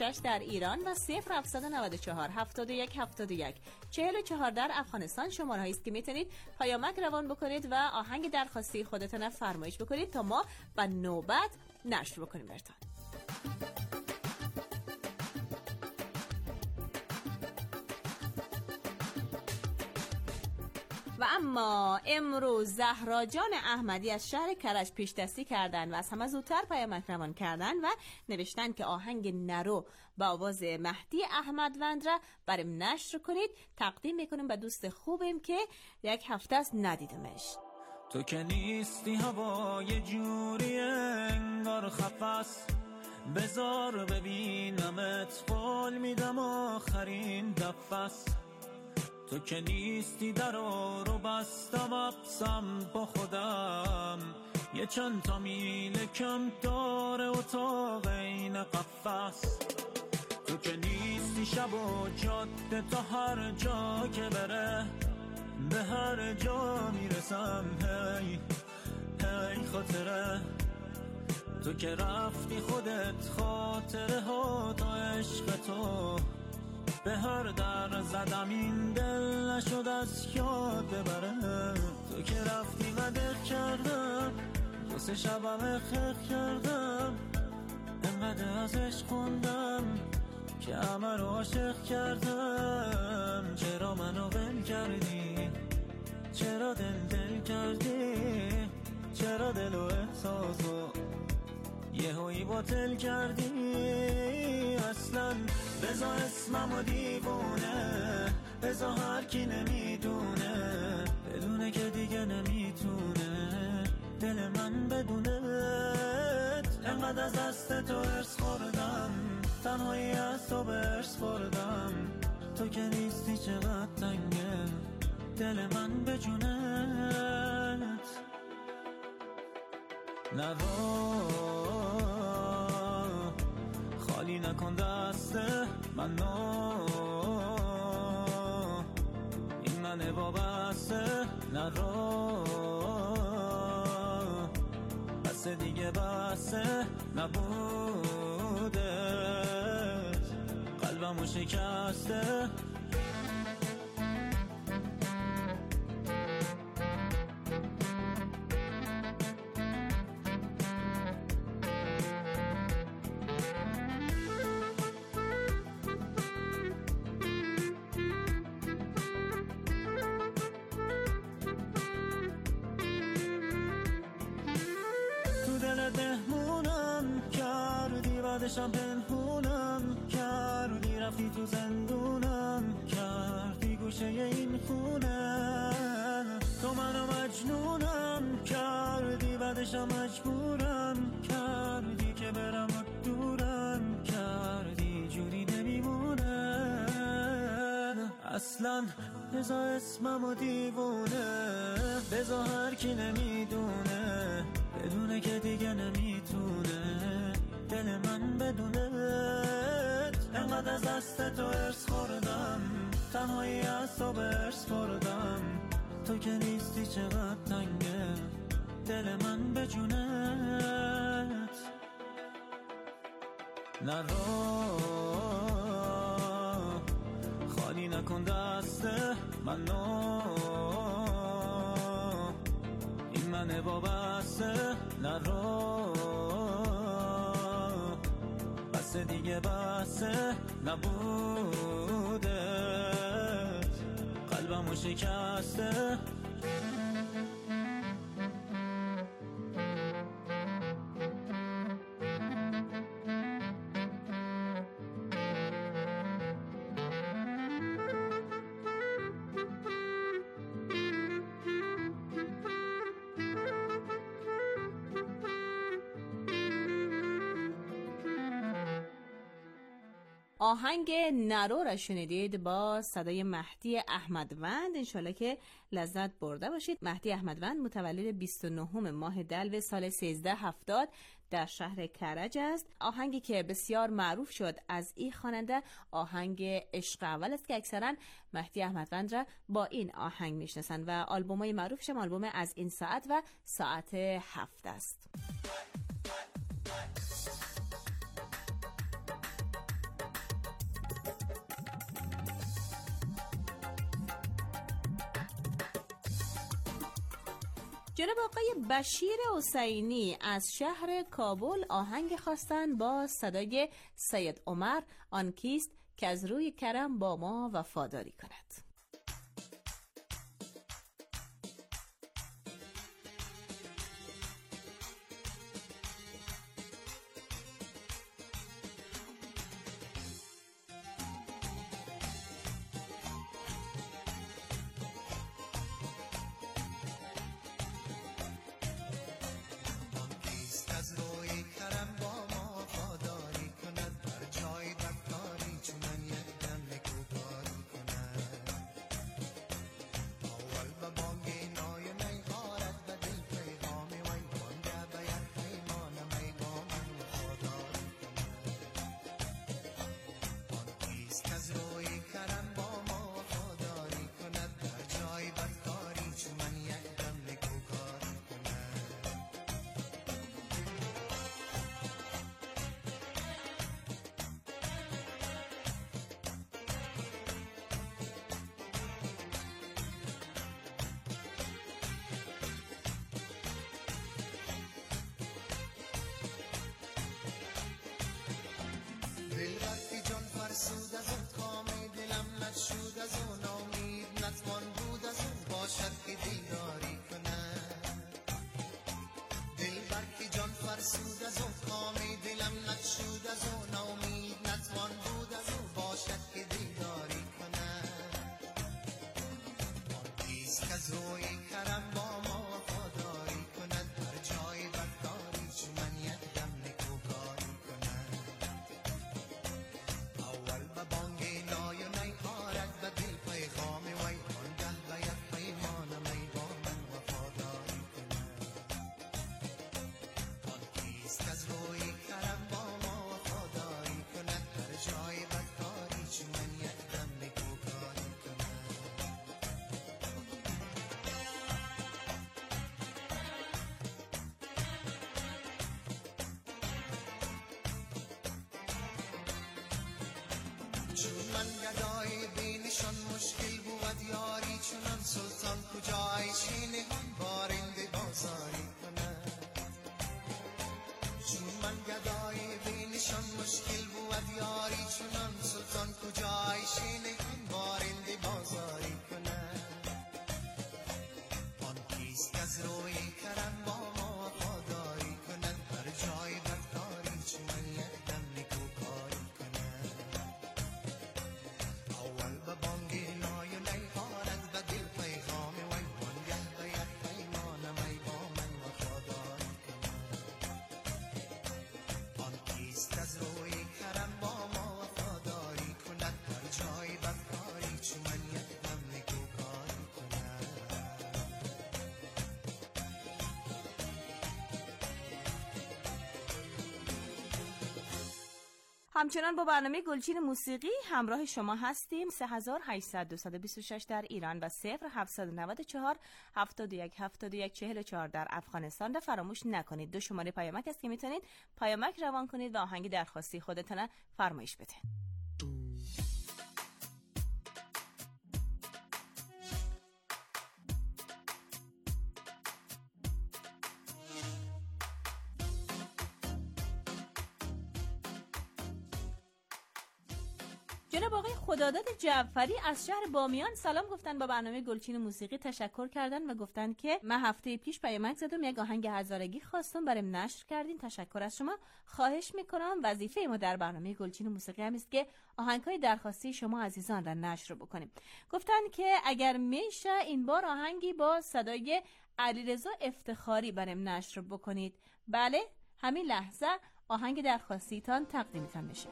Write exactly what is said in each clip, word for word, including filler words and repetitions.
شش در ایران و صفر هفتصد و نود و چهار هفتاد و یک هفتاد و یک چهل و چهار در افغانستان شماره هایی است که میتونید پیامک روان بکنید و آهنگ درخواستی خودتون فرمایش بکنید تا ما به نوبت نشر بکنیم براتون. و اما امروز زهرا جان احمدی از شهر کرج پیش دستی کردن و از همه زودتر پیامک روان کردن و نوشتن که آهنگ نرو با آواز مهدی احمدوند را برام نشر کنید. تقدیم میکنیم به دوست خوبیم که یک هفته است ندیدمش. تو که نیستی هوای جوری انگار خفص، بذار ببینمت قول میدم آخرین دفعست. تو که نیستی درو رو بستم ابسم با خودم، یه چند تا میل کم داره اتاق این قفص. تو که نیستی شب و جاده تا هر جا که بره، به هر جا میرسم هی هی خاطره. تو که رفتی خودت خاطره ها تا عشق تو، به هر در زدم این دل نشد از یاد ببره. تو که رفتی و دق کردم دو سه شبم خیخ کردم، انقدر از عشق خوندم که همه رو عاشق کردم. چرا منو ول کردی؟ چرا دل دل کردی؟ چرا دل و احساسو یه هایی باطل کردی؟ اصلا بزا اسممو دیوونه، بزا هر کی نمیدونه، بدونه که دیگه نمیتونه دل من بدونت. انقدر از دست تو ارس خوردم، تنهایی از تو برس خوردم. تو که نیستی چقدر تنگه دل من به جونت. نرو خالی نکن دست منو، این منه وابسته. نرو بس دیگه بسه نبوده، قلبمو شکسته. بعدشم پنهونم کردی، رفتی تو زندونم کردی گوشه این خونه. تو منو مجنونم کردی، بعدشم مجبورم کردی که برم و دورم کردی، جوری نمیمونه اصلا. بزا اسممو دیوونه، بزا هر کی نمیدونه، بدونه که دیگه نمیتونه دل من بدونت. انقدر از دست تو ارس خوردم، تنهایی از تو برس خوردم. تو که نیستی چقدر تنگه دل من به جونت. نرو خالی نکن دست منو، این منه وابسته. نرو بس دیگه بسه نبوده، قلبمو شکسته. آهنگ نرو را شنیدید با صدای مهدی احمدوند. انشالله که لذت برده باشید. مهدی احمدوند متولد بیست و نهم ماه دلو سال سیزده هفتاد در شهر کرج است. آهنگی که بسیار معروف شد از این خواننده آهنگ عشق اول است که اکثرا مهدی احمدوند را با این آهنگ میشناسند و آلبومای معروفش هم آلبوم از این ساعت و ساعت هفت است. جناب آقای بشیر حسینی از شهر کابل آهنگ خواستن با صدای سید عمر، آن کیست که از روی کرم با ما وفاداری کند. دل وقتی جان فرسود از اون کامه دلم نشود از اون امید نتوان بود از اون باشد که دیداری کند. دل وقتی جان فرسود از اون کامه دلم نشود از اون امید نتوان بود از اون باشد که دیداری کند. آن کیست که از روی کرم با ما وفاداری کند هر جای بدکاری چو من یک دم نکوکاری کند. اول به بانگ نای و نی آرد به دل پیغام وی آنگه به یک پیمان می با من وفاداری کند. آن کیست که از روی کرم با ما وفاداری کند هر جای بدکاری چو من یک دم نکوکاری کند. چون من گدای بینشان مشکل بود یاری چونان سلطان کجای شینهان بارنده بازاری کند. چون من گدای بینشان مشکل بود یاری چونان سلطان کجای شینهان بارنده بازاری کند. آن کیست که از روی کرم با ما وفاداری کند هر جای بدکاری چو من یک دم نکوکاری کند. اول به بانگ نای و نی آرد به دل پیغام وی وانگه به یک پیمان می با من وفاداری کند. آن کیست از روی کرم با ما وفاداری کند هر جای بدکاری چو من یک دم نکوکاری کند. همچنان با برنامه گلچین موسیقی همراه شما هستیم. سه هزار و هشتصد دو دو شش در ایران و صفر هفتصد و نود و چهار هفتاد و یک هفتاد و یک چهل و چهار در افغانستان را فراموش نکنید. دو شماره پیامک است که میتونید پیامک روان کنید و آهنگ درخواستی خودتون فرمایش بدید. جناب آقای خداداد جعفری از شهر بامیان سلام گفتن، با برنامه گلچین موسیقی تشکر کردن و گفتن که من هفته پیش پیامک زدم یک آهنگ هزارگی خواستم برام نشر کردین، تشکر از شما. خواهش میکنم وظیفه ما در برنامه گلچین موسیقی هم است که آهنگ‌های درخواستی شما عزیزان را نشر بکنیم. گفتن که اگر میشه این بار آهنگی با صدای علیرضا افتخاری برام نشر بکنید. بله، همین لحظه آهنگ درخواستیتان تقدیمتان میشه.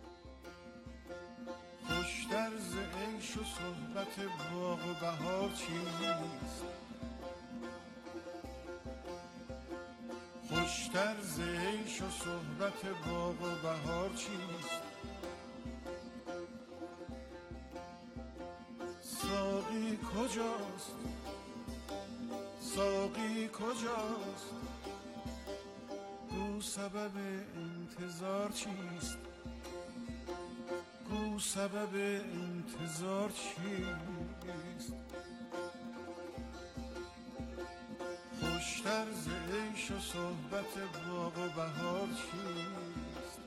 خوشتر ز عیش و صحبت باغ و بهار چیست، خوشتر ز عیش و صحبت باغ و بهار چیست. ساقی کجاست، ساقی کجاست، گو سبب انتظار چیست، گو سبب انتظار چیست. خوشتر ز عیش و صحبت باغ و بهار چیست؟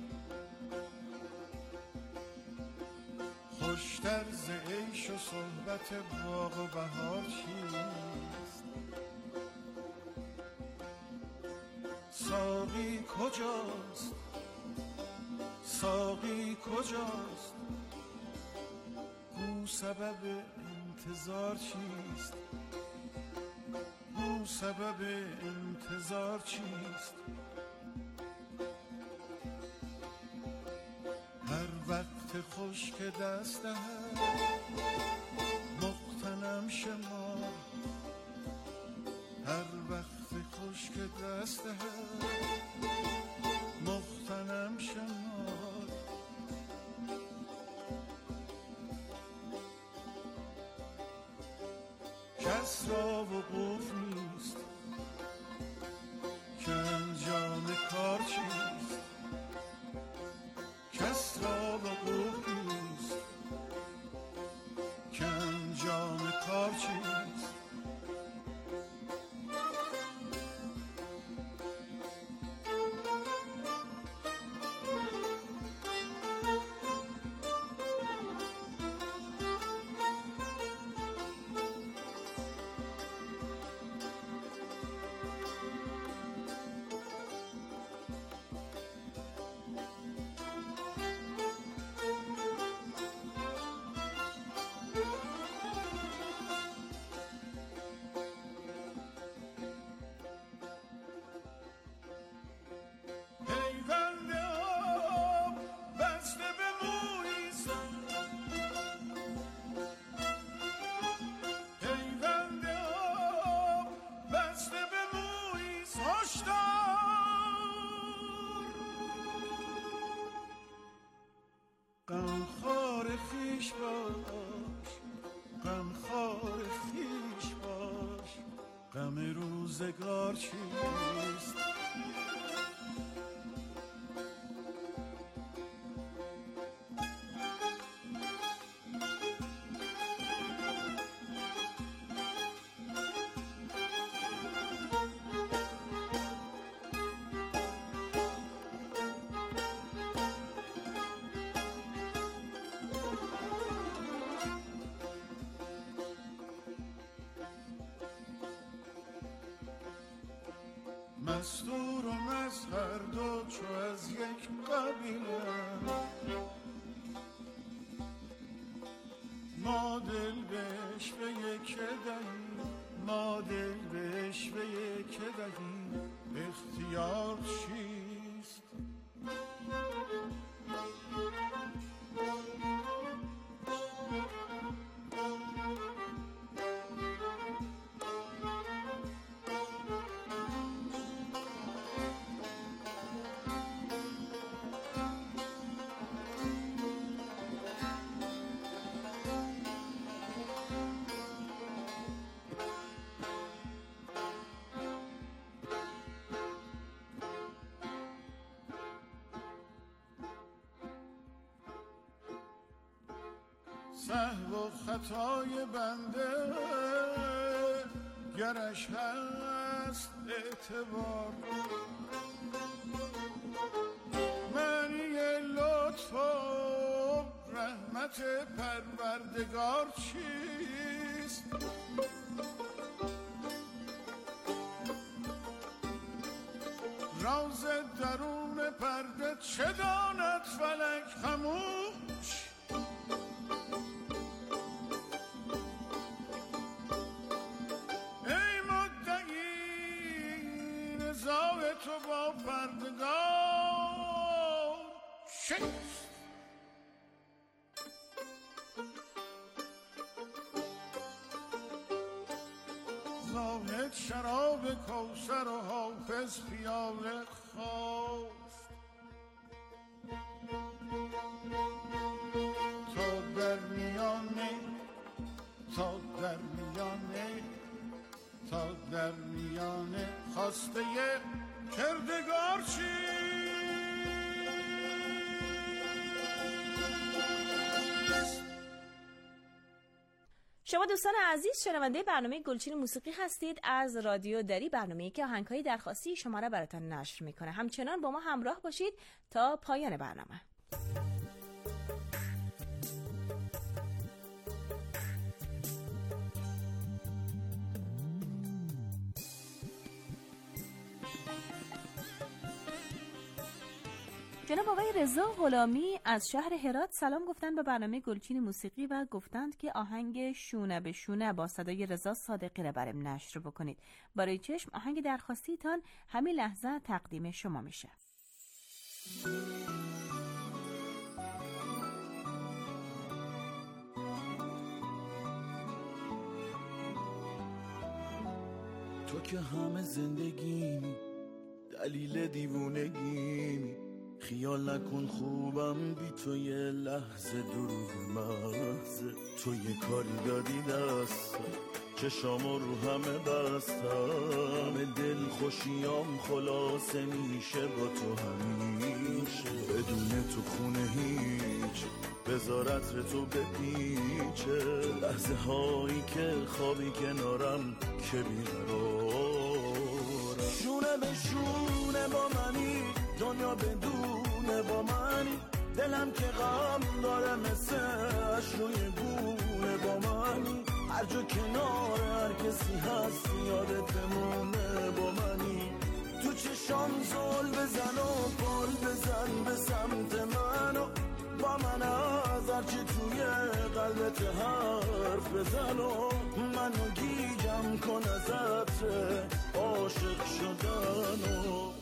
خوشتر ز عیش و صحبت باغ و بهار چیست؟ ساقی کجاست؟ ساقی کجاست؟ گو سبب انتظار چیست؟ گو سبب انتظار چیست؟ هر وقت خوش که دست دهد مغتنم شمار، هر وقت خوش که دست دهد مغتنم شمار. کس را وقوف نیست که انجام کار چیست؟ کس را وقوف نیست که انجام کار چیست؟ غمخوار خویش باش، غمخوار خویش باش، غم روزگار چیست؟ مستور و مظهر دو چو از یک قبیله، ما دل بهش به یک دهیم، ما دل بهش به یک دهیم، اختیار چیست؟ سهو و خطای بنده گرش هست اعتبار، معنی لطف و رحمت پروردگار چیست؟ راز درون پرده چه داند فلک خموش؟ تو با پردگار چیست؟ زاهد شراب کوثر و حافظ پیاله خواست، تا در میانه تا در میانه تا در میانه خواسته کردگار چیست؟ شما دوستان عزیز شنونده برنامه گلچین موسیقی هستید از رادیو دری، برنامه‌ای که آهنگ‌های درخواستی شما را براتون نشر میکنه. همچنان با ما همراه باشید تا پایان برنامه. جناب آقای رضا غلامی از شهر هرات سلام گفتن به برنامه گلچین موسیقی و گفتند که آهنگ شونه به شونه با صدای رضا صادقی را برام نشر بکنید. برای چشم آهنگ درخواستیتان همین لحظه تقدیم شما میشه. تو که همه زندگیمی، دلیل دیوونگیمی، خیال نکن خوبم بی تو یه لحظه، دو روز محضه تو یه کاری دادی دست، چشامو رو همه بستم، دل خوشیام خلاصه میشه با تو همیشه، بدون تو خونه هیچ بذار عطر تو بپیچه، لحظه هایی که خوابی کنارم که بیقرارم، شونه به شونه با منی، دنیا بدونه با منی، دلم که غم داره مثل اش روی گونه با منی، هر جا کنار هر کسی هست یادت بمونه با منی، تو چشام زل بزن و پال بزن به سمت منو، با من از هرچی توی قلبت حرف بزن و منو گیجم کن از عطر عاشق شدنو.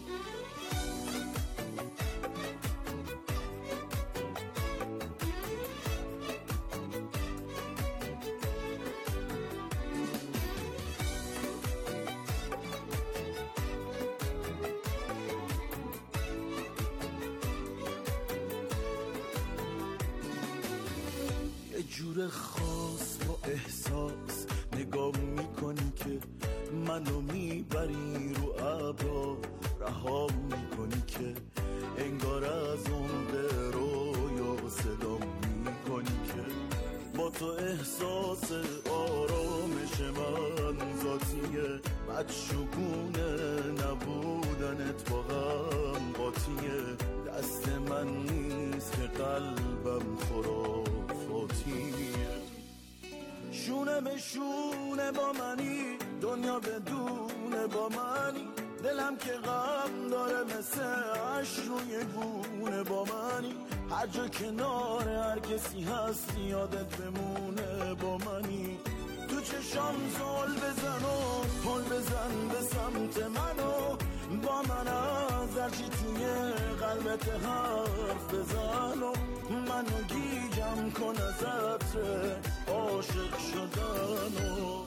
جور خاص با احساس نگاه میکنی که منو میبری رو ابرا، رها میکنی که انگار از عمق رویا صدا میکنی که با تو احساس آرامش من ذاتیه، بدشگونه نبودنت با هم قاطیه، دست من نیست که قلبم خرافاتیه، شونه به شونه با منی، دنیا بدونه با منی، دلم که غم داره مثل اش روی گونه با منی، هر جا کنار هر کسی هست یادت بمونه با منی، تو چشام زل بزن و پل بزن به سمت منو، با من از هرچی توی قلبت حرف بزن و منو گیجم کن از عطر عاشق شدنو.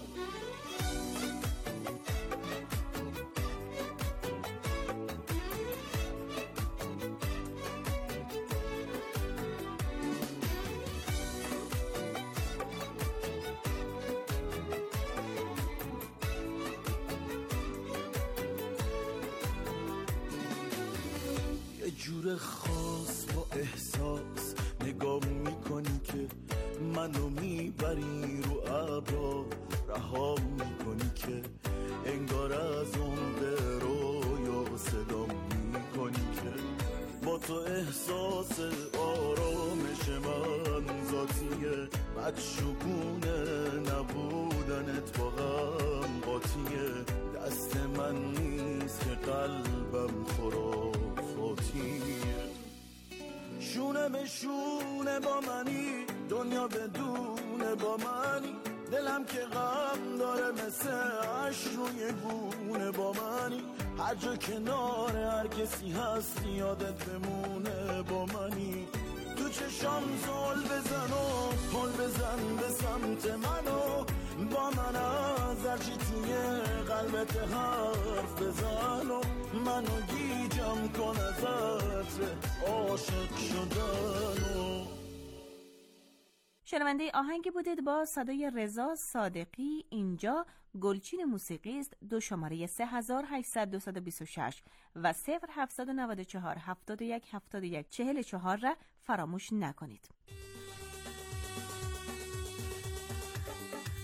جور خاص با احساس نگاه میکنی که منو میبری رو ابرا، رها میکنی که انگار از عمق رویا صدا میکنی که با تو احساس آرامش من ذاتیه، بدشگونه نبودنت با هم قاطیه، دست من نیست که قلبم خرافاتیه، شونه به شونه با منی، دنیا بدونه با منی، دلم که غم داره مثل اش روی گونه با منی، هر جا کنار هر کسی هست یادت بمونه با منی، تو چشام زل بزن و پل بزن به سمت منو، با من از هرچی توی قلبت حرف بزن و منو گیجم کن از عطر عاشق شدنو. شنونده آهنگی بودید با صدای رضا صادقی. اینجا گلچین موسیقی است. دو شماره سه هزار و هشتصد دویست و بیست و شش و صفر هفتصد و نود و چهار هفتاد و یک هفتاد و یک چهل و چهار را فراموش نکنید.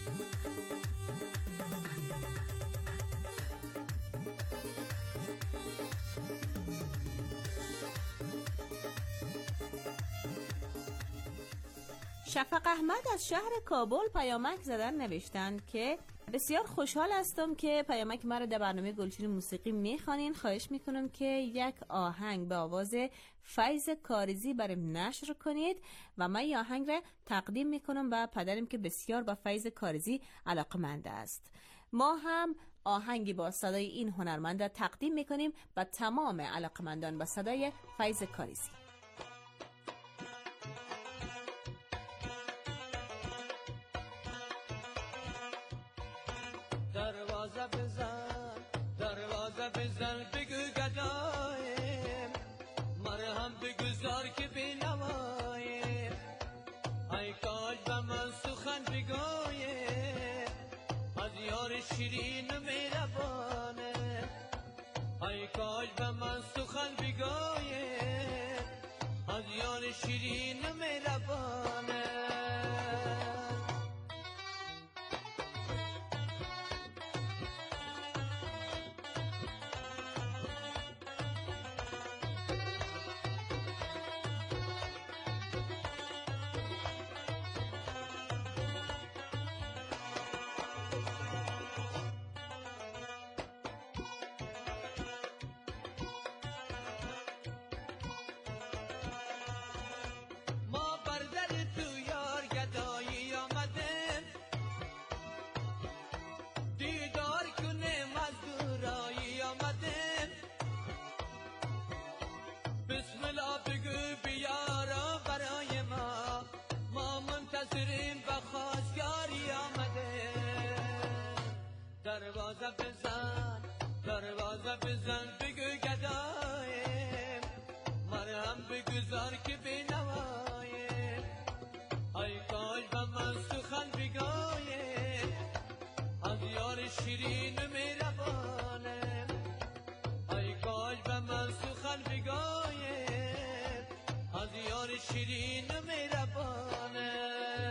شفق احمد از شهر کابل پیامک زدن، نوشتند که بسیار خوشحال هستم که پیامک مرا در برنامه گلچین موسیقی میخوانین. خواهش میکنم که یک آهنگ به آواز فیض کاریزی برام نشر کنید و من این آهنگ را تقدیم میکنم به پدرم که بسیار با فیض کاریزی علاقمند است. ما هم آهنگی با صدای این هنرمند تقدیم میکنیم به تمام علاقمندان با صدای فیض کاریزی. دروازه بزن دروازه بزن بگو گدایم، مرهم بگذار که بینوایم، ای کاش به من سخن بگویم از یار شیرین و مهربانه، ای کاش به من سخن بگویم از یار شیرین و مهربانه. دروازه بزن دروازه بزن بگو گدایم، مرهم بگذار که بینوایم، ای کاش به من سخن بگویم از یار شیرین و مهربانه، ای کاش به من سخن بگویم از یار شیرین و مهربانه.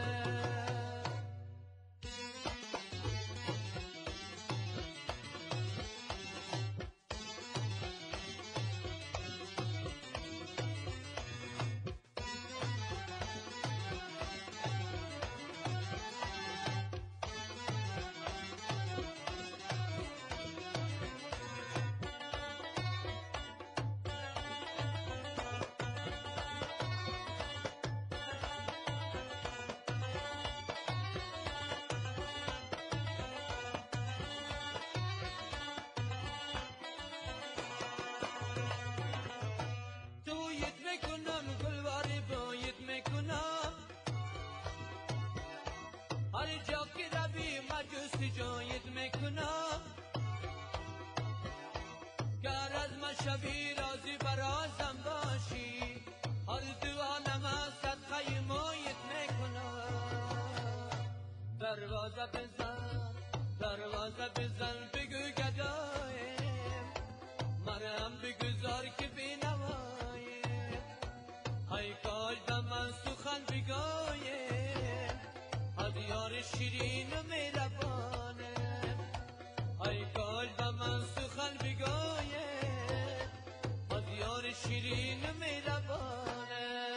جایت میکنم گر از من شبی رازی برازم باشی، هر دوانم از صدقه مایت میکنم. دروازه بزن دروازه بزن بگو گدایم، مرهم بگذار که بینوایم، ای کاش به من سخن بگویم از یار شیرین و مهربانه، ای کاش به من سخن بگویم از یار شیرین و مهربانه.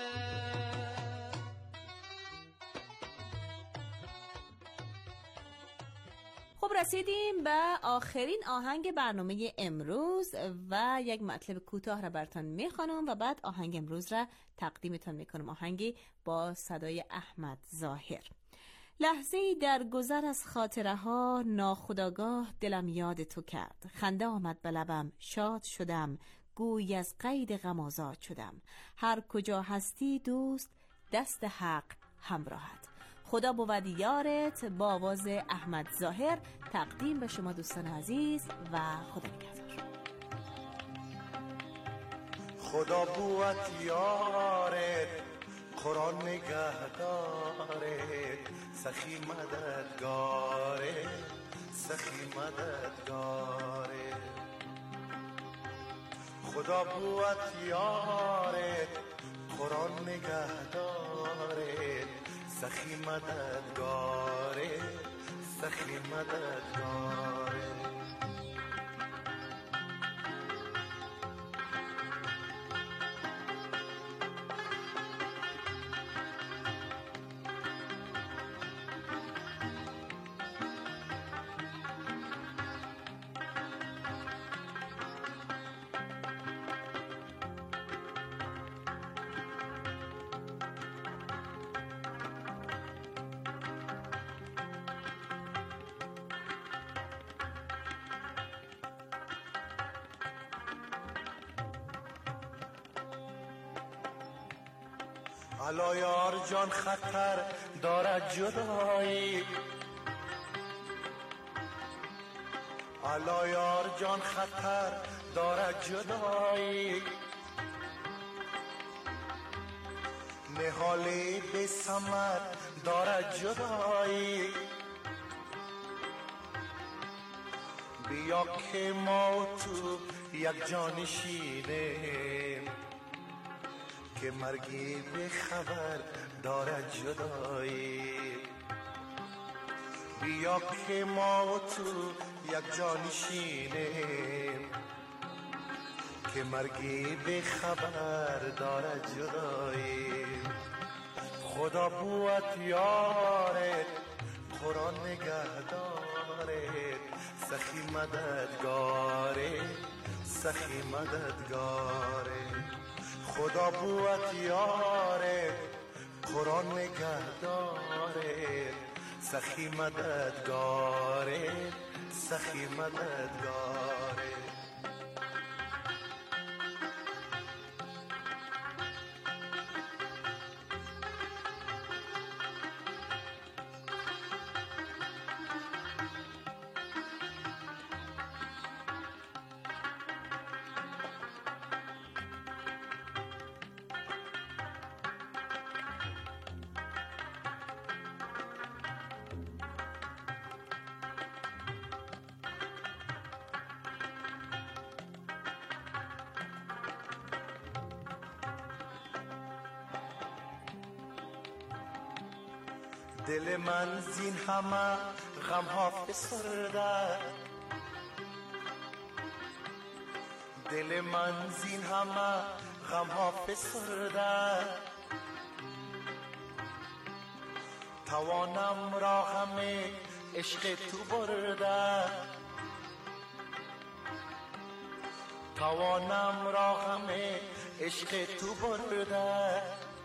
خب رسیدیم به آخرین آهنگ برنامه امروز و یک مطلب کوتاه را براتون میخوانم و بعد آهنگ امروز را تقدیمتون میکنم. آهنگی با صدای احمد ظاهر. لحظه‌ای در گذر از خاطره ها ناخودآگاه دلم یاد تو کرد، خنده آمد به لبم شاد شدم، گوی از قید غم آزاد شدم، هر کجا هستی دوست دست حق همراهت. خدا بود یارت با آواز احمد ظاهر تقدیم به شما دوستان عزیز و خدا نگهدار. خدا بود یارت قرآن نگهدارت، سخی مددگاره سخی مددگاره. خدا بود یارت قرآن نگهدارت، سخی مددگاره سخی مددگاره. الا یار جان خطر دارد جدایی، الا یار جان خطر دارد جدایی، نهالی به ثمر دارد جدایی. بیا که ما و تو یک جان شیریم، که مرگی به خبر دارد جدایی. بیا که ما و تو یک جان شیریم، که مرگی به خبر دارد جدایی. خدا بوت یاره قرآن نگهداره، سخی مددگاره سخی مددگاره. خدا بوت یاره قرآن نگهداره، سخی مددگاره سخی مددگاره. دل من زین همه غم ها فسرده، دل من زین همه غم ها فسرده. توانم را همه عشق تو برده، توانم را همه عشق تو برده.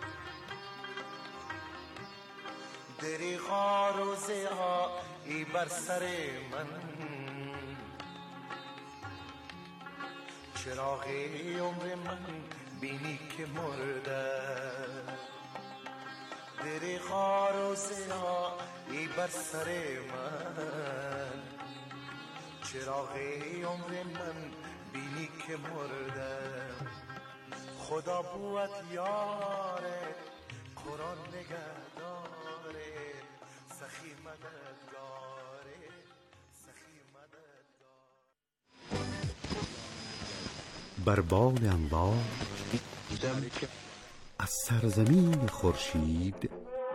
دریغا روزه ها ای بر سر من، چراغ عمر من بینی که مرده. دریغا روزه ها ای بر سر من، چراغ عمر من بینی که مرده. خدا بوت یاره قرآن نگهداره، سخی مددگاره سخی مددگاره. بر بال انوار از سرزمین خورشید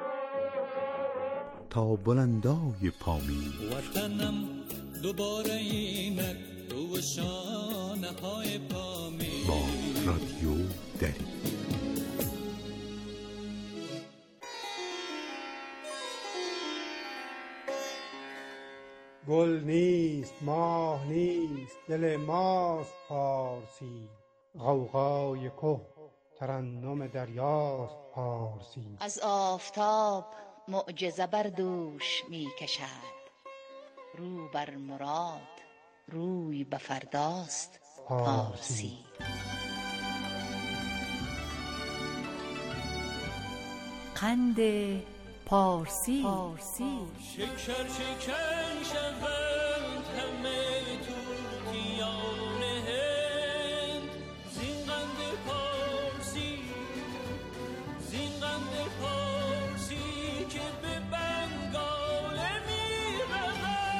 تا بلندای پامین، وطنم دوباره اینک تو شانه های پامین. با رادیو دری. گل نیست ماه نیست دل ماست پارسی، غوغای که ترنم دریاست پارسی. از آفتاب معجزه بر دوش می کشد، رو بر مراد روی به فرداست پارسی. قند پارسی. شکر شکن شوند همه توتیان هند، زین قند پارسی زین قند پارسی که به بنگال می رود.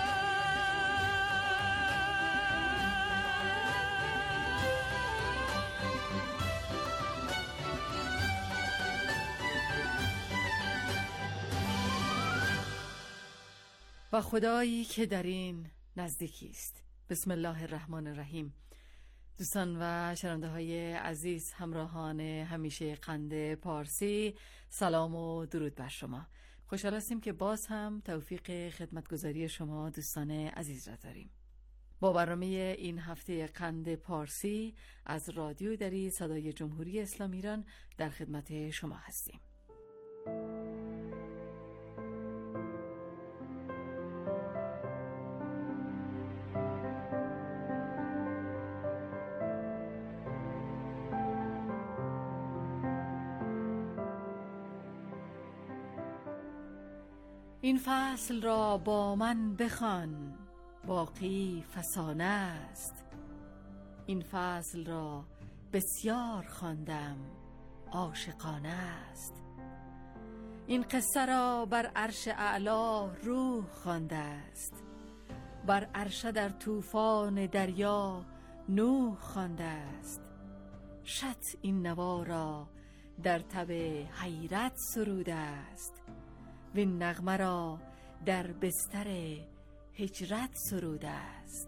و خدایی که در این نزدیکی است. بسم الله الرحمن الرحیم. دوستان و شنونده های عزیز، همراهان همیشه قند پارسی، سلام و درود بر شما. خوشحال هستیم که باز هم توفیق خدمتگزاری شما دوستان عزیز را داریم. با برنامه این هفته قند پارسی از رادیو دری صدای جمهوری اسلامی ایران در خدمت شما هستیم. این فصل را با من بخوان، باقی فسانه است. این فصل را بسیار خواندم، عاشقانه است. این قصه را بر عرش اعلی روح خوانده است، بر عرش در طوفان دریا نوح خوانده است. شط این نوا را در تب حیرت سروده است، وین نغمه را در بستر هجرت سروده است.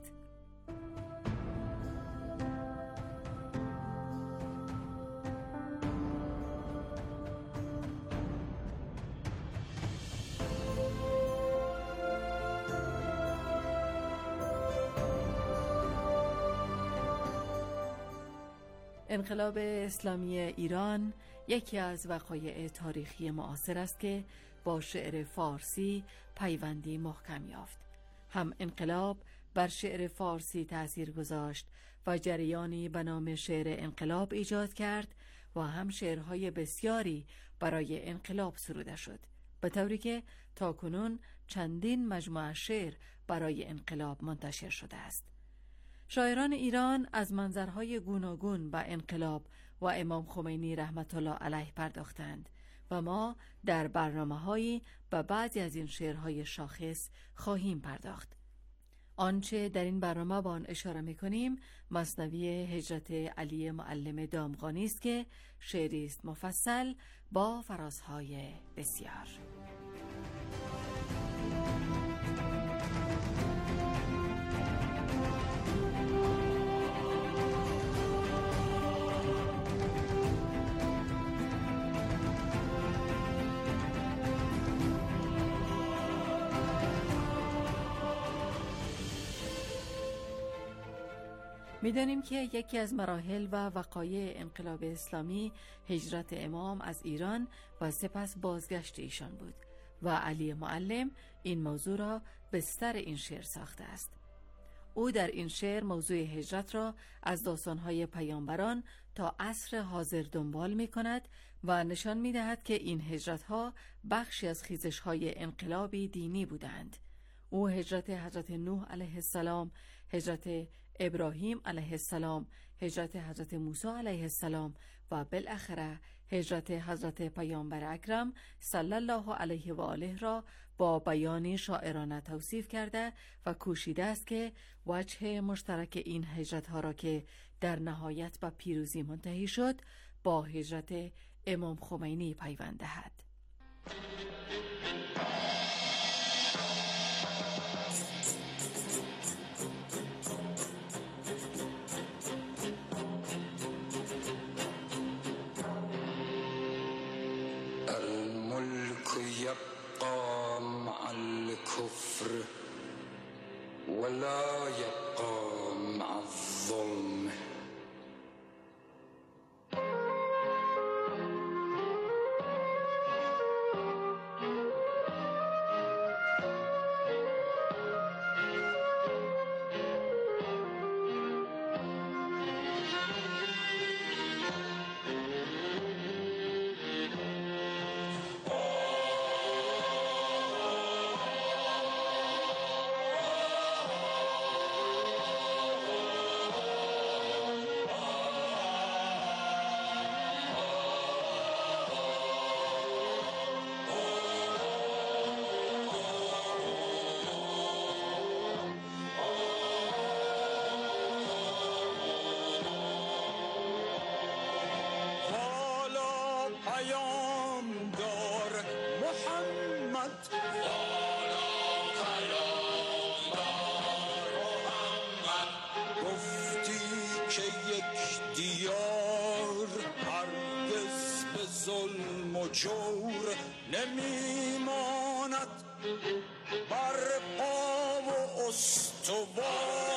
انقلاب اسلامی ایران یکی از وقایع تاریخی معاصر است که با شعر فارسی پیوندی محکم یافت. هم انقلاب بر شعر فارسی تأثیر گذاشت و جریانی به نام شعر انقلاب ایجاد کرد و هم شعرهای بسیاری برای انقلاب سروده شد، به طوری که تاکنون چندین مجموعه شعر برای انقلاب منتشر شده است. شاعران ایران از منظرهای گوناگون به انقلاب و امام خمینی رحمت الله علیه پرداختند و ما در برنامه‌هایی به بعضی از این شعرهای شاخص خواهیم پرداخت. آنچه در این برنامه با آن اشاره می‌کنیم مثنوی هجرت علی معلم دامغانی است که شعری است مفصل با فرازهای بسیار. می‌دانیم که یکی از مراحل و وقایع انقلاب اسلامی هجرت امام از ایران و سپس بازگشت ایشان بود و علی معلم این موضوع را بستر این شعر ساخته است. او در این شعر موضوع هجرت را از داستان‌های پیامبران تا عصر حاضر دنبال می‌کند و نشان می‌دهد که این هجرت‌ها بخشی از خیزش‌های انقلابی دینی بودند. او هجرت حضرت نوح علیه السلام، هجرت ابراهیم علیه السلام، هجرت حضرت موسی علیه السلام و بالاخره هجرت حضرت پیامبر اکرم صلی الله علیه و آله را با بیانی شاعرانه توصیف کرده و کوشیده است که وجه مشترک این هجرت ها را که در نهایت به پیروزی منتهی شد با هجرت امام خمینی پیوند دهد. يبقى مع الكفر ولا يبقى مع الظلم. جور نمیماند بر پا و استوار.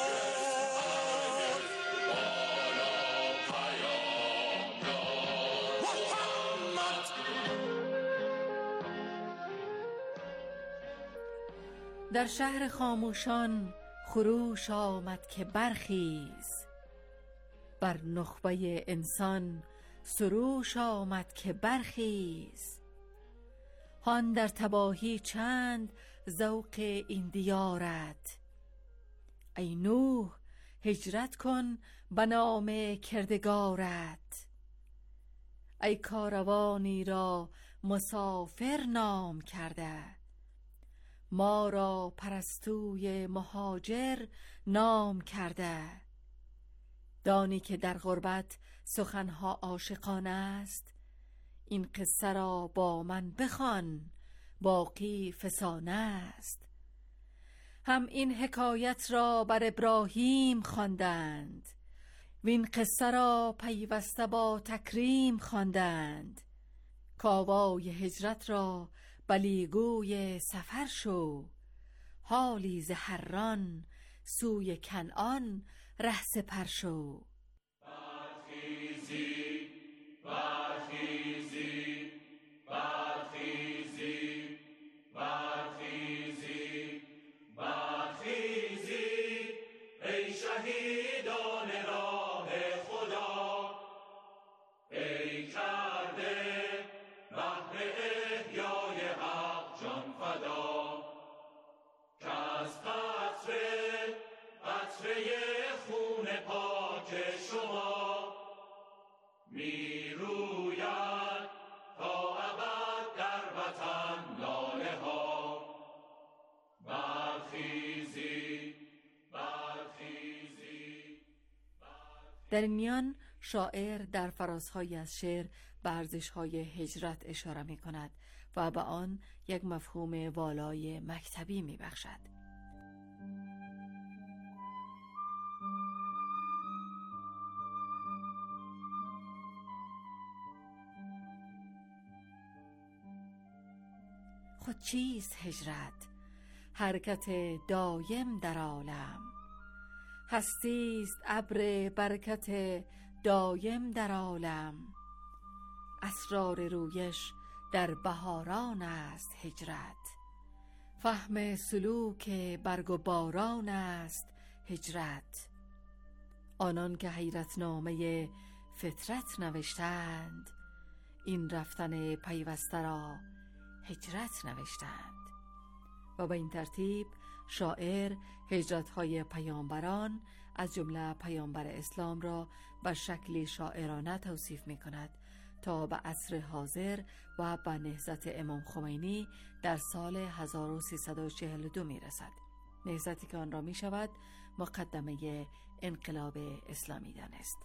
در شهر خاموشان خروش آمد که برخیز، بر نخبه انسان سروش آمد که برخیز. هان در تباهی چند ذوق این دیارت. ای نوح هجرت کن به نام کردگارت. ای کاروانی را مسافر نام کرده، ما را پرستوی مهاجر نام کرده. دانی که در غربت سخنها عاشقانه است، این قصه را با من بخوان باقی فسانه است. هم این حکایت را بر ابراهیم خواندند، وین قصه را پیوسته با تکریم خواندند. کاوای هجرت را بلیگوی سفر شو، حالی ز حران سوی کنعان ره سپر شو. برخیزی برخیزی برخیزی برخیزی برخیزی ای شهیدان راه خدا، ای کرده بهر احیای حق جان فدا. که از قطره قطره خون پاک شما می روید تا ابد در وطن لاله ها. برخیزی برخیزی. در این میان شاعر در فرازهای از شعر به ارزش‌های هجرت اشاره می کند و به آن یک مفهوم والای مکتبی می بخشد. خود چیست هجرت؟ حرکت دایم در عالم. هستیست ابر برکت دایم در عالم. اسرار رویش در بهاران است هجرت. فهم سلوک برگ و باران است هجرت. آنان که حیرتنامه فطرت نوشتند، این رفتن پیوسته را هجرت نوشتند. و به این ترتیب شاعر هجرت‌های پیامبران از جمله پیامبر اسلام را به شکلی شاعرانه توصیف می کند تا به عصر حاضر و به نهضت امام خمینی در سال هزار و سیصد و چهل و دو می رسد. نهضتی که آن را می شود مقدمه انقلاب اسلامی دانست.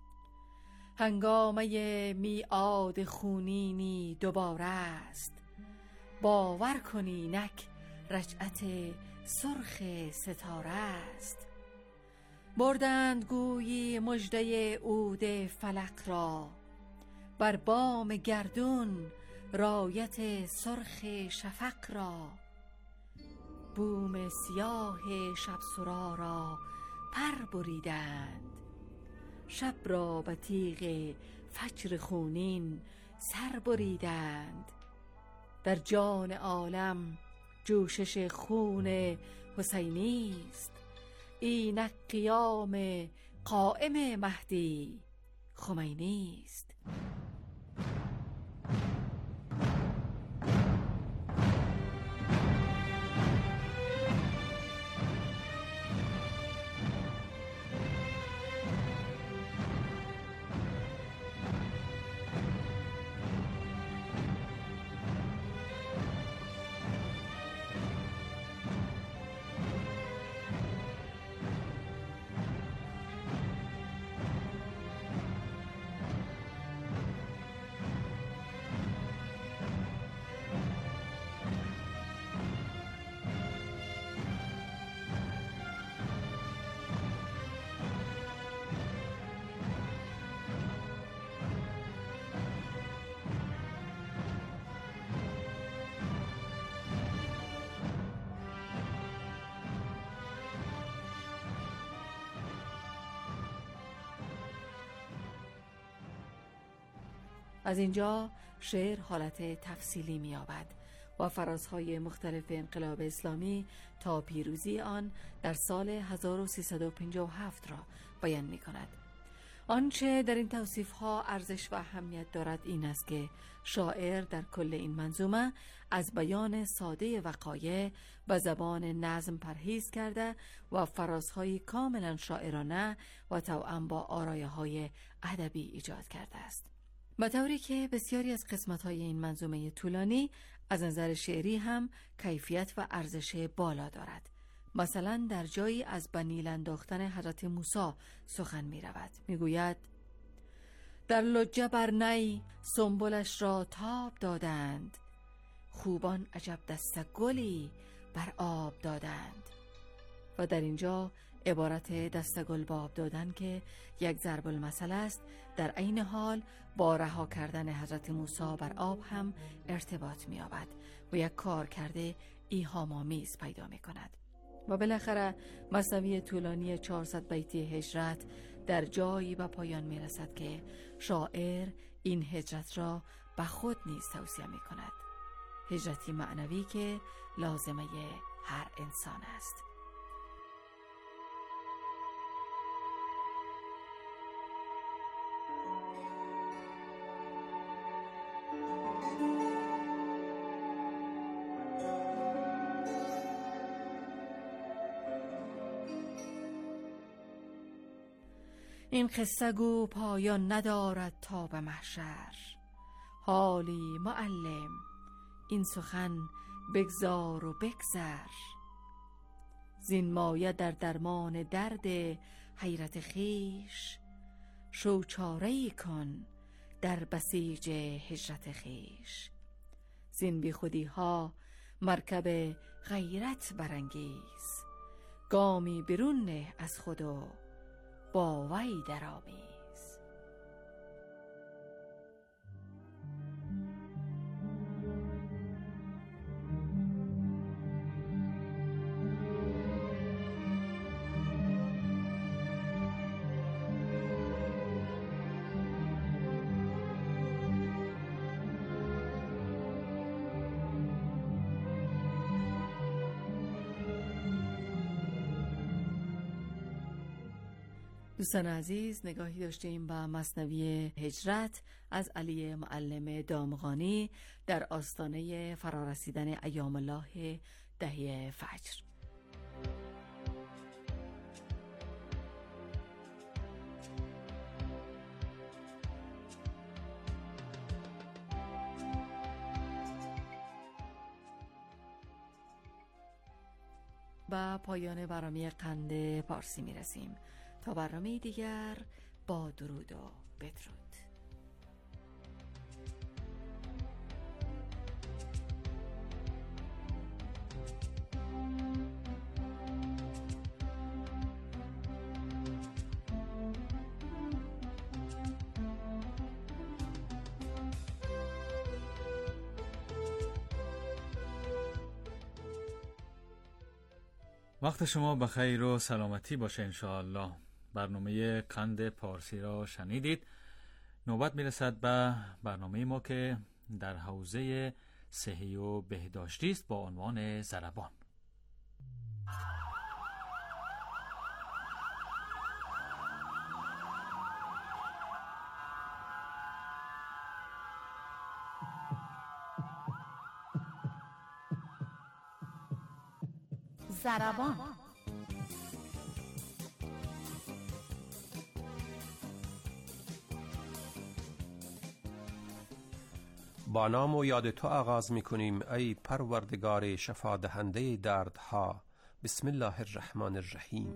هنگامه میعاد خونینی دوباره است، باور کنی نک رجعت سرخ ستاره است. بردند گویی مژده عود فلق را، بر بام گردون رایت سرخ شفق را. بوم سیاه شب سرا را پر بریدند، شب را به تیغ فجر خونین سر بریدند. در جان عالم جوشش خون حسینی است، اینک قیام قائم مهدی خمینی است. از اینجا شعر حالت تفصیلی می‌یابد و فرازهای مختلف انقلاب اسلامی تا پیروزی آن در سال هزار و سیصد و پنجاه و هفت را بیان می‌کند. آنچه در این توصیف ها ارزش و اهمیت دارد این است که شاعر در کل این منظومه از بیان ساده وقایع و زبان نظم پرهیز کرده و فرازهای کاملا شاعرانه و توأم با آرایه‌های ادبی ایجاد کرده است، به طوری که بسیاری از قسمت‌های این منظومه طولانی از نظر شعری هم کیفیت و ارزش بالا دارد. مثلا در جایی از به نیل انداختن حضرت موسی سخن می رود. می گوید در لجه بر نی سنبلش را تاب دادند، خوبان عجب دست گلی بر آب دادند. و در اینجا عبارت دست گل به آب دادن که یک ضرب المثل است، در عین حال با رها کردن حضرت موسی بر آب هم ارتباط می یابد و یک کار کرده ایهام‌آمیز پیدا می کند. و بالاخره مثنوی طولانی چهارصد بیتی هجرت در جایی به پایان می رسد که شاعر این هجرت را به خود نیز توصیه می کند، هجرتی معنوی که لازمه هر انسان است. این قصه گو پایان ندارد تا به محشر، حالی معلم این سخن بگذار و بگذر. زین مایه در درمان درد حیرت خیش، شو چاره‌ای کن در بسیج هجرت خیش. زین بی خودی ها مرکب غیرت برانگیز، گامی برون نه از خودو با وی درآمیز. دوستان عزیز، نگاهی داشتیم به مثنوی هجرت از علی معلم دامغانی در آستانه فرارسیدن ایام الله دهه فجر. با پایان برنامه قند پارسی می رسیم. تا برنامه دیگر با درود و بدرود. وقت شما بخیر و سلامتی باشه انشاءالله. برنامه قند پارسی را شنیدید. نوبت میرسد به برنامه ما که در حوزه صحی و بهداشتی است با عنوان ضربان. ضربان. با نام و یاد تو آغاز می کنیم ای پروردگار شفا دهنده دردها. بسم الله الرحمن الرحیم.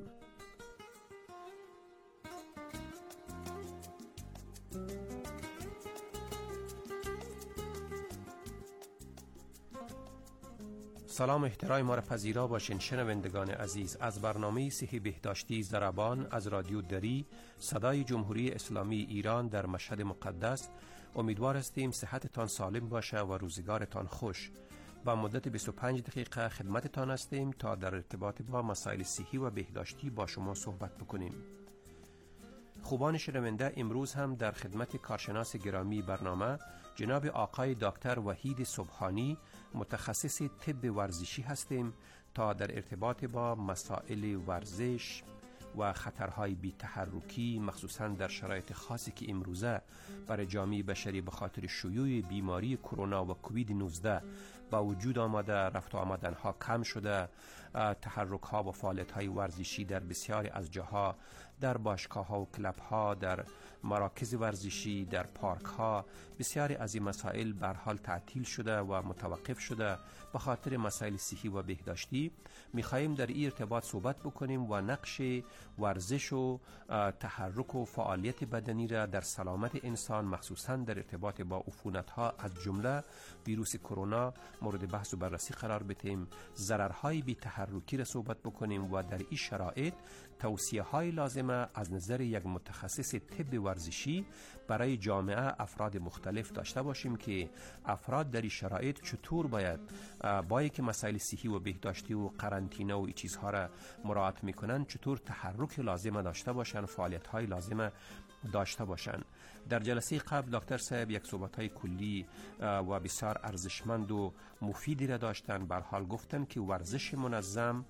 سلام احترام ما را پذیرا باشین شنوندگان عزیز. از برنامه صحی بهداشتی ضربان از رادیو دری صدای جمهوری اسلامی ایران در مشهد مقدس امیدوار هستیم صحتتان سالم باشه و روزگارتان خوش. با مدت بیست و پنج دقیقه خدمتتان هستیم تا در ارتباط با مسائل صحی و بهداشتی با شما صحبت بکنیم. خوبان شنونده، امروز هم در خدمت کارشناس گرامی برنامه جناب آقای دکتر وحید سبحانی متخصص طب ورزشی هستیم تا در ارتباط با مسائل ورزش و خطرهای بی تحرکی، مخصوصا در شرایط خاصی که امروزه برای جامعه بشری به خاطر شیوع بیماری کرونا و کووید نوزده با وجود آمده، رفت و آمدنها کم شده، تحرک ها و فعالیت های ورزشی در بسیاری از جاها، در باشگاه ها و کلب ها، در مراکز ورزشی، در پارک ها، بسیاری از این مسائل به هر حال تعطیل شده و متوقف شده به خاطر مسائل صحی و بهداشتی. میخواهیم در این ارتباط صحبت بکنیم و نقش ورزش و تحرک و فعالیت بدنی را در سلامت انسان، مخصوصا در ارتباط با عفونت ها از جمله ویروس کرونا مورد بحث و بررسی قرار بدیم. ضررهای بی تحرکی را صحبت بکنیم و در این شرایط توصیه های لازمه از نظر یک متخصص طب ورزشی برای جامعه افراد مختلف داشته باشیم که افراد در این شرایط چطور باید با اینکه مسائل صحی و بهداشتی و قرنطینه و این چیزها را مراعات میکنن، چطور تحرک لازمه داشته باشن، فعالیت های لازمه داشته باشن. در جلسه قبل دکتر صاحب یک صحبت های کلی و بسیار ارزشمند و مفیدی را داشتن. به هر حال گفتن که ورزش منظم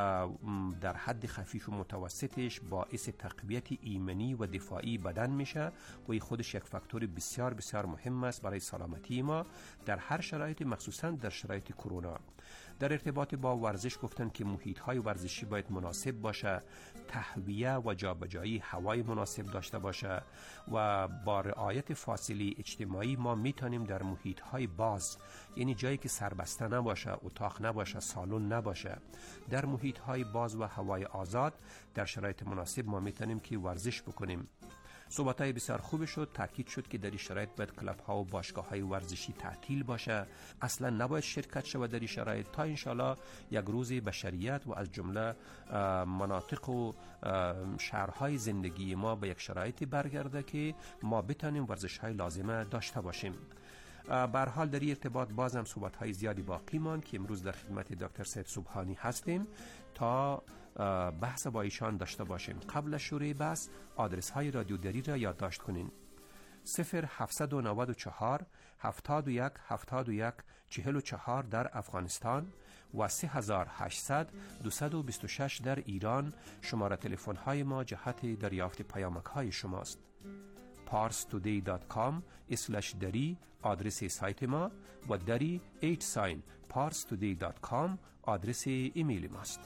در حد خفیف و متوسطش باعث تقویت ایمنی و دفاعی بدن میشه و این خودش یک فاکتور بسیار بسیار مهم است برای سلامتی ما در هر شرایط، مخصوصا در شرایط کرونا. در ارتباط با ورزش گفتن که محیط های ورزشی باید مناسب باشه، تهویه و جابجایی هوای مناسب داشته باشه و با رعایت فاصله اجتماعی ما میتونیم در محیط های باز، یعنی جایی که سربسته نباشه، اتاق نباشه، سالن نباشه، در محیط های باز و هوای آزاد در شرایط مناسب ما میتونیم که ورزش بکنیم. صحبت های بسیار خوب شد، تاکید شد که در این شرایط باید کلب ها و باشگاه های ورزشی تعطیل باشه، اصلا نباید شرکت شود در این شرایط تا انشالله یک روز بشریت و از جمله مناطق و شهرهای زندگی ما به یک شرایطی برگرده که ما بتانیم ورزش های لازمه داشته باشیم. به هر حال در این ارتباط باز هم صحبت های زیادی باقی ماند که امروز در خدمت دکتر سید سبحانی هستیم تا بحث با ایشان داشته باشیم. قبل از شروع بحث آدرس های رادیو دری را یادداشت کنین: صفر هفتصد و نود و چهار هفتاد و یک هفتاد و یک چهل و چهار در افغانستان و سه هزار و هشتصد دویست و بیست و شش در ایران. شماره تلفن های ما جهت دریافت پیامک های شماست. پارس تودی دات کام اسلش دری آدرس سایت ما و دری ایت ساین پارس تودی دات کام آدرس ایمیل ماست.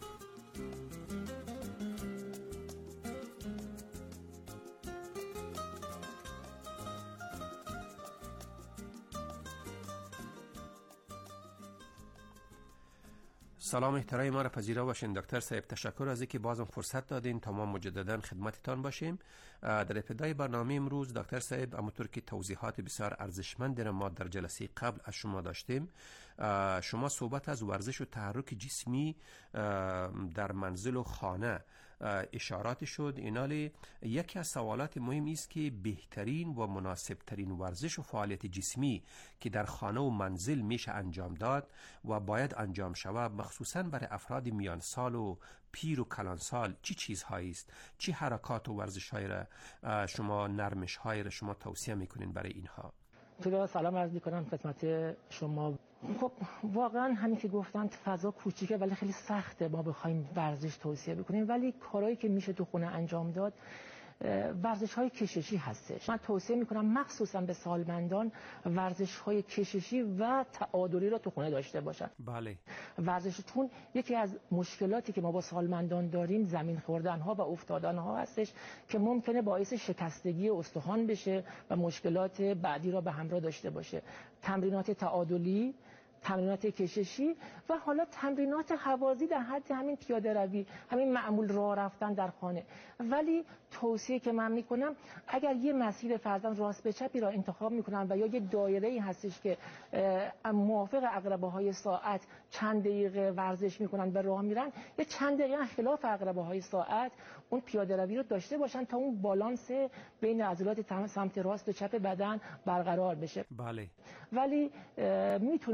سلام احترام ما را پذیرا باشین دکتر صاحب. تشکر از اینکه بازم فرصت دادین تا ما مجددا خدمتتان باشیم. در ابتدای برنامه امروز دکتر صاحب همونطور که توضیحات بسیار ارزشمند را ما در جلسه قبل از شما داشتیم، شما صحبت از ورزش و تحرک جسمی در منزل و خانه اشارات شد. اینالی یکی از سوالات مهم است که بهترین و مناسب ترین ورزش و فعالیت جسمی که در خانه و منزل میشه انجام داد و باید انجام شود، مخصوصا برای افراد میان سال و پیر و کلان سال، چی چیزهایی است؟ چی حرکات و ورزش های را شما نرمش های را شما توصیه میکنین برای اینها؟ تو سلام عرض میکنم خدمت شما. خب واقعا همین که گفتن فضا کوچیکه ولی خیلی سخته ما بخوایم ورزش توصیه بکنیم، ولی کارهایی که میشه تو خونه انجام داد ورزش های کششی هستش. من توصیه میکنم مخصوصا به سالمندان ورزش های کششی و تعادلی را تو خونه داشته باشن. بله. ورزش چون یکی از مشکلاتی که ما با سالمندان داریم زمین خوردن ها و افتادن ها هستش که ممکنه باعث شکستگی استخوان بشه و مشکلات بعدی را به همراه داشته باشه. تمرینات تعادلی، تمرینات کششی و حالا تمرینات هوازی در حد همین پیاده روی، همین معمول راه رفتن در خانه. ولی توصیه که من میکنم اگر یه مسیر فرضاً راست به چپی را انتخاب میکنن و یا یه دایره‌ای هستش که موافق عقربه‌های ساعت چند دقیقه ورزش میکنن و راه میرن، یه چند دقیقه خلاف عقربه‌های ساعت اون پیاده روی رو داشته باشن تا اون بالانس بین عضلات سمت راست و چپ بدن برقرار بشه. بله. ولی میتونن با این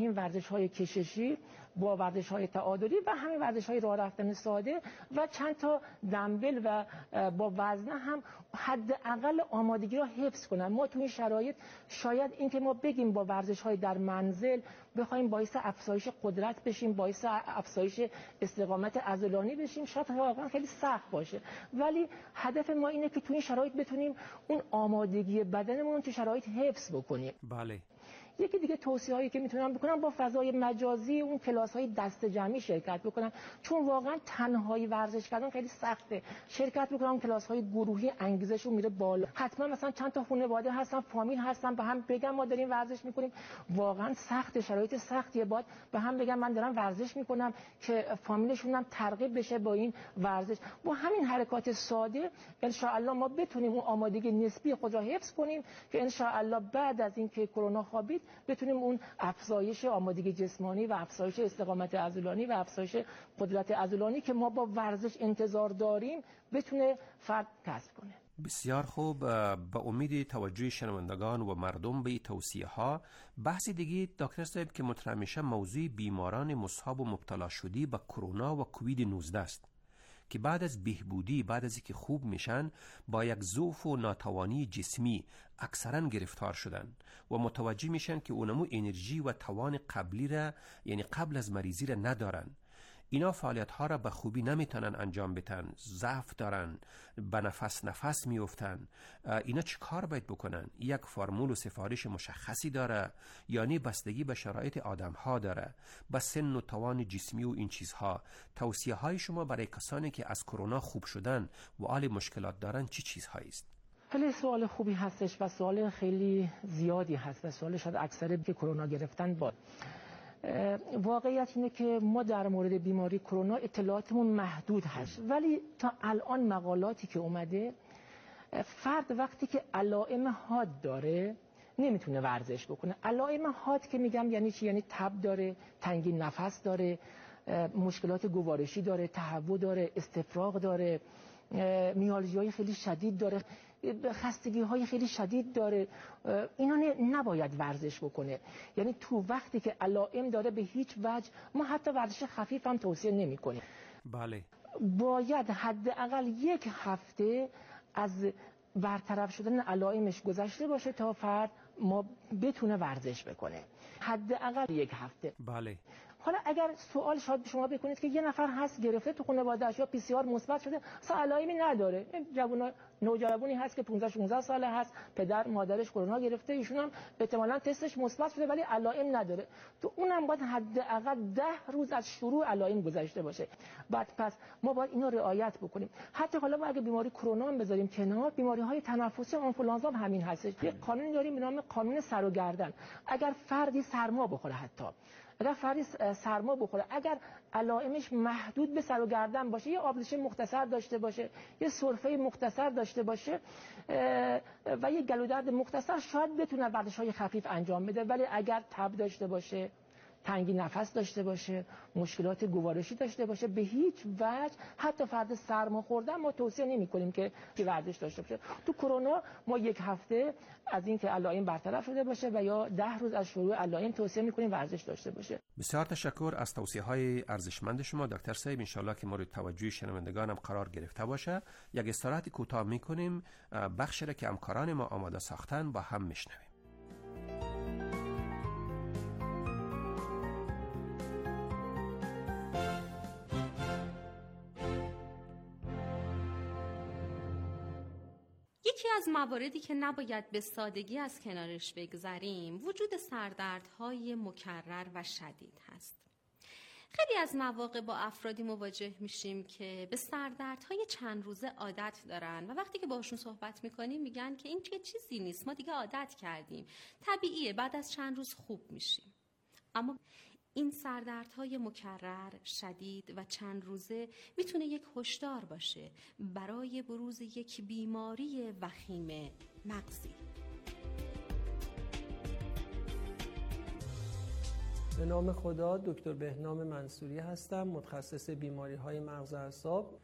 همین ورزش‌های کششی با ورزش‌های تعادلی و همین ورزش‌های راه رفتن ساده و چند تا دمبل و با وزنه هم حداقل آمادگی را حفظ کنن. ما تو این شرایط شاید این که ما بگیم با ورزش‌های در منزل بخوایم باعث افزایش قدرت بشیم، باعث افزایش استقامت عضلانی بشیم، شاید واقعا خیلی سخت باشه، ولی هدف ما اینه که تو این شرایط بتونیم اون آمادگی بدنمون تو شرایط حفظ بکنیم. بله. یکی دیگه توصیه هایی که میتونم بکنم با فضای مجازی اون کلاس های دست جمعی شرکت بکنم، چون واقعا تنهایی ورزش کردن خیلی سخته. شرکت بکنم کلاس های گروهی انگیزشون میره بالا. حتما مثلا چند تا خانواده هستن، فامیل هستن، به هم بگم ما داریم ورزش میکنیم. واقعا سخته، شرایط سختیه، باید به هم بگم من دارم ورزش میکنم که فامیلشون هم ترغیب بشه با این ورزش. با همین حرکات ساده ان شاء الله ما بتونیم اون آمادگی نسبی خود را حفظ کنیم که ان شاء الله بعد از اینکه کرونا خوابید بتونیم اون افزایش آمادگی جسمانی و افزایش استقامت عضلانی و افزایش قدرت عضلانی که ما با ورزش انتظار داریم بتونه فرد کسب کنه. بسیار خوب. با امید توجه شنوندگان و مردم به توصیه ها، بحث دیگه دکتر صاحب که مطرح میشه موضوع بیماران مصاب و مبتلا شدی به کرونا و کووید نوزده است که بعد از بهبودی، بعد از اینکه خوب میشن، با یک ضعف و ناتوانی جسمی اکثرا گرفتار شدن و متوجه میشن که اونمو انرژی و توان قبلی را، یعنی قبل از مریضی را ندارن. اینا فعالیت ها را به خوبی نمیتونن انجام بدن، ضعف دارن، به نفس نفس میافتن. اینا چه کار باید بکنن؟ یک فرمول و سفارش مشخصی داره؟ یعنی بستگی به شرایط آدم ها داره، به سن و توان جسمی و این چیزها. توصیه های شما برای کسانی که از کرونا خوب شدن و حال مشکلات دارن چه چیزهایی است؟ خیلی سوال خوبی هستش و سوال خیلی زیادی هست و سوال شاید اکثر که کرونا گرفتن با واقعیت اینه که ما در مورد بیماری کرونا اطلاعاتمون محدود هست، ولی تا الان مقالاتی که اومده فرد وقتی که علائم حاد داره نمیتونه ورزش بکنه. علائم حاد که میگم یعنی چی؟ یعنی تب داره، تنگی نفس داره، مشکلات گوارشی داره، تهوع داره، استفراغ داره، میالژی های خیلی شدید داره، خستگی های خیلی شدید داره. اینا نباید ورزش بکنه. یعنی تو وقتی که علائم داره به هیچ وجه ما حتی ورزش خفیف هم توصیه نمی کنیم. بله. باید حداقل یک هفته از برطرف شدن علائمش گذشته باشه تا فرد ما بتونه ورزش بکنه. حداقل یک هفته. بله. حالا اگر سوال شاید شما بکنید که یه نفر هست گرفته تو خانواده‌اش یا پی سی آر مثبت شده، اصلا علائمی نداره، جوونا نوجوانی هست که پانزده شانزده ساله هست، پدر مادرش کرونا گرفته، ایشون هم احتمالاً تستش مثبت شده ولی علائم نداره، تو اونم باید حداقل ده روز از شروع علائم گذشته باشه. بعد پس ما باید اینو رعایت بکنیم. حتی حالا ما اگه بیماری کرونا هم بذاریم کنار، بیماری‌های تنفسی آنفولانزا هم همین هستش. یه قانون داریم به نام قانون سر و گردن. اگر فردی سرما بخوره، حتی اگر فردی سرما بخوره، اگر علائمش محدود به سر و گردن باشه، یه آبزیش مختصر داشته باشه، یه سرفه مختصر داشته باشه و یه گلودرد مختصر، شاید بتونه ورزش‌های خفیف انجام بده. ولی اگر تب داشته باشه، تنگی نفس داشته باشه، مشکلات گوارشی داشته باشه، به هیچ وجه حتی فرد سرما خوردن ما توصیه نمی‌کنیم که ورزش داشته باشه. تو کرونا ما یک هفته از اینکه علائم برطرف شده باشه و یا ده روز از شروع علائم توصیه می‌کنیم ورزش داشته باشه. بسیار تشکر از توصیه‌های ارزشمند شما دکتر صاحب. ان شاءالله که مورد توجه شنوندگانم قرار گرفته باشه. یک استراحت کوتاه می‌کنیم، بخشی را که همکاران ما آماده ساختن با هم می‌شنویم. یکی از مواردی که نباید به سادگی از کنارش بگذریم وجود سردردهای مکرر و شدید هست. خیلی از مواقع با افرادی مواجه میشیم که به سردردهای چند روزه عادت دارن و وقتی که باشون صحبت میکنیم میگن که این چه چیزی نیست، ما دیگه عادت کردیم، طبیعیه، بعد از چند روز خوب میشیم. اما این سردردهای مکرر، شدید و چند روزه میتونه یک هشدار باشه برای بروز یک بیماری وخیم مغزی. به نام خدا، دکتر بهنام منصوری هستم، متخصص بیماری‌های مغز و اعصاب.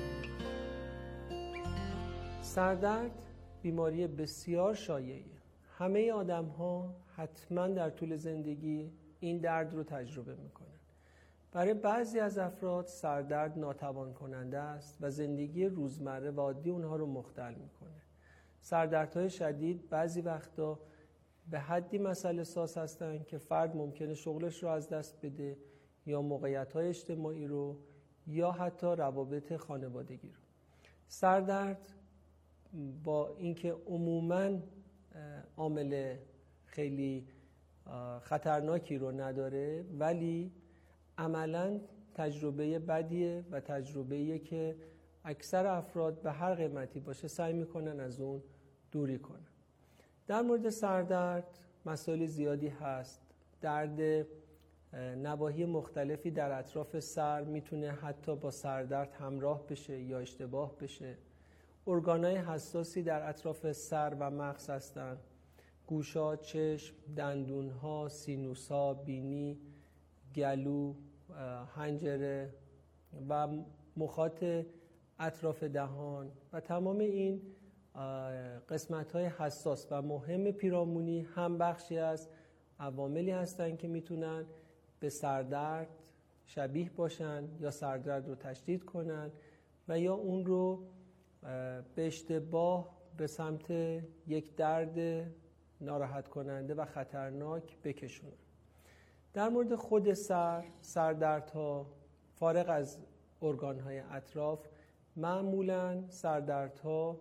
سردرد بیماری بسیار شایعیه. همه آدم ها حتما در طول زندگی این درد رو تجربه میکنن. برای بعضی از افراد سردرد ناتوان کننده است و زندگی روزمره و عادی اونها رو مختل میکنه. سردردهای شدید بعضی وقتا به حدی مسئله ساز هستن که فرد ممکنه شغلش رو از دست بده یا موقعیت‌های اجتماعی رو یا حتی روابط خانوادگی رو. سردرد با اینکه عموماً عامل خیلی خطرناکی رو نداره، ولی عملاً تجربه بدیه و تجربه‌ایه که اکثر افراد به هر قیمتی باشه سعی میکنن از اون دوری کنن. در مورد سردرد مسائل زیادی هست. درد نواحی مختلفی در اطراف سر میتونه حتی با سردرد همراه بشه یا اشتباه بشه. ارگان‌های حساسی در اطراف سر و مغز هستن: گوشا، چشم، دندون‌ها، سینوس‌ها، بینی، گلو، حنجره و مخاط اطراف دهان و تمام این قسمت‌های حساس و مهم پیرامونی هم بخشی از عواملی هستند که میتونن به سردرد شبیه باشن یا سردرد رو تشدید کنن و یا اون رو به اشتباه به سمت یک درد ناراحت کننده و خطرناک بکشونن. در مورد خود سر، سردردها فارغ از ارگان‌های اطراف، معمولاً سردردها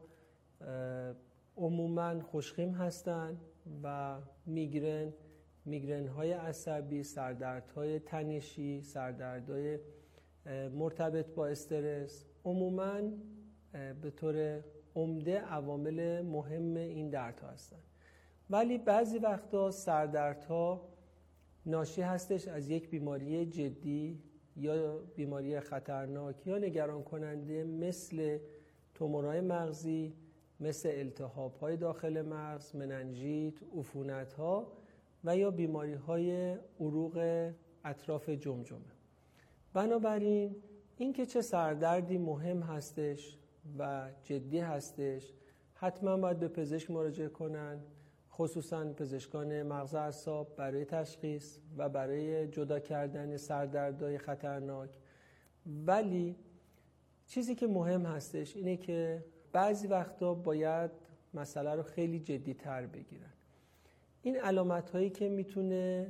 عموماً خوشخیم هستند و میگرن، میگرن‌های عصبی، سردردهای تنشی، سردردهای مرتبط با استرس عموماً به طور عمده عوامل مهم این دردها هستند. ولی بعضی وقتا سردردها ناشی هستش از یک بیماری جدی یا بیماری خطرناک یا نگران کننده مثل تومورهای مغزی، مثل التهاب‌های داخل مغز، مننژیت، عفونت‌ها و یا بیماری‌های عروق اطراف جمجمه. بنابراین اینکه چه سردردی مهم هستش و جدی هستش حتما باید به پزشک مراجعه کنن، خصوصا پزشکان مغز اعصاب، برای تشخیص و برای جدا کردن سردردهای خطرناک. ولی چیزی که مهم هستش اینه که بعضی وقتا باید مسئله رو خیلی جدی تر بگیرن. این علامت هایی که میتونه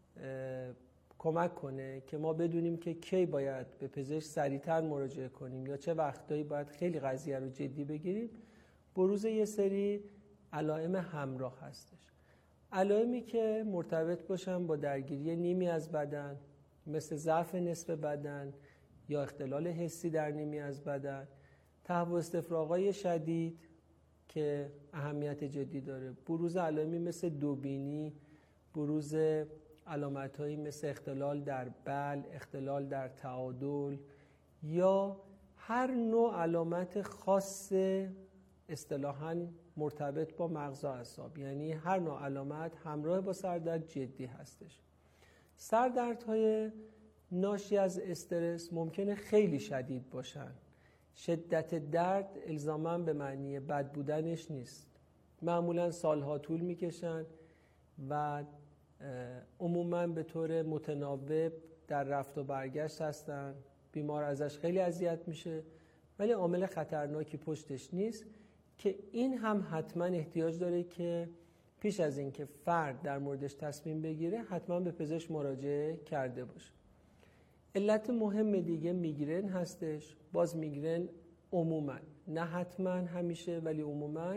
کمک کنه که ما بدونیم که کی باید به پزشک سریعتر مراجعه کنیم یا چه وقتایی باید خیلی قضیه رو جدی بگیریم، بروز یه سری علائم همراه هستش. علائمی که مرتبط باشن با درگیری نیمی از بدن، مثل ضعف نصف بدن یا اختلال حسی در نیمی از بدن، تهوع استفراغ‌های شدید که اهمیت جدی داره، بروز علائمی مثل دوبینی، بروز علامت‌هایی مثل اختلال در بلع، اختلال در تعادل یا هر نوع علامت خاص اصطلاحاً مرتبط با مغز و اعصاب، یعنی هر نوع علامت همراه با سردرد جدی هستش. سردردهای ناشی از استرس ممکنه خیلی شدید باشن. شدت درد الزاماً به معنی بد بودنش نیست. معمولاً سالها طول میکشن و عموماً به طور متناوب در رفت و برگشت هستن. بیمار ازش خیلی اذیت میشه ولی عامل خطرناکی پشتش نیست که این هم حتما احتیاج داره که پیش از اینکه فرد در موردش تصمیم بگیره حتما به پزشک مراجعه کرده باشه. علت مهم دیگه میگرن هستش. باز میگرن عموما، نه حتما همیشه، ولی عموما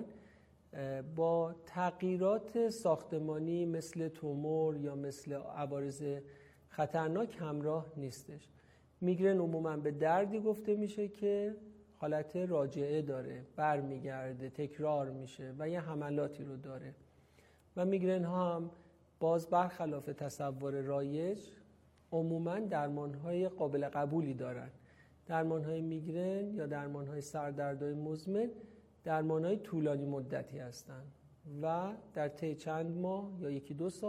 با تغییرات ساختمانی مثل تومور یا مثل عوارض خطرناک همراه نیستش. میگرن عموما به دردی گفته میشه که حالت راجعه داره، برمیگرده، تکرار میشه و یه حملاتی رو داره. و میگرن ها هم باز برخلاف تصور رایج عموما درمانهای قابل قبولی دارن. درمانهای میگرن یا درمانهای سردردهای مزمن درمانهای طولانی مدتی هستن و در طی چند ماه یا یکی دو سال